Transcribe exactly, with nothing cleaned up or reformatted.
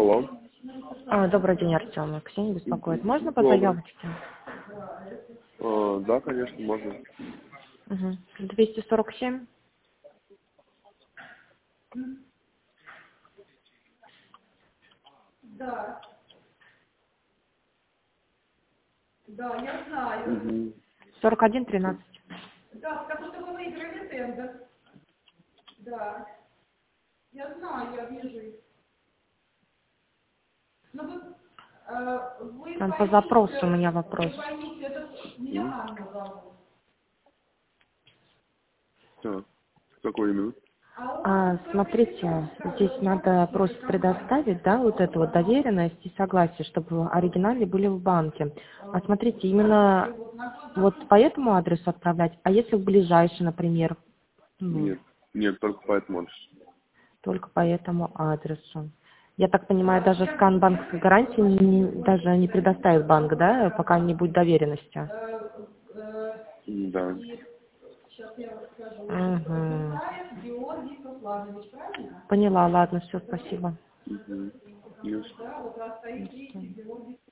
Алло. А, добрый день, Артем. Ксения беспокоит. Можно по Добрый. заявочке? А, да, конечно, можно. Угу. двести сорок семь. Да, да, я знаю. Угу. сорок один тринадцать. Да, потому что вы выиграли тендер. Да, я знаю, я вижу их. Но вы, э, вы Там по поймите, запросу у меня вопрос. вы поймите, это меня Анна зовут. Так, какой именно? А, смотрите, здесь надо просто предоставить, да, вот эту вот доверенность и согласие, чтобы оригиналы были в банке. А смотрите, именно вот по этому адресу отправлять, а если в ближайший, например, ну, Нет, нет, только по этому адресу. только по этому адресу. Я так понимаю, даже скан банковской гарантии не- даже не предоставит банк, да, пока не будет доверенности. Да. Сейчас я вам скажу. Угу. Георгий Русланович, правильно? Поняла, ладно, все, спасибо. Угу. Ясно. Да, вот раз стоит Георгий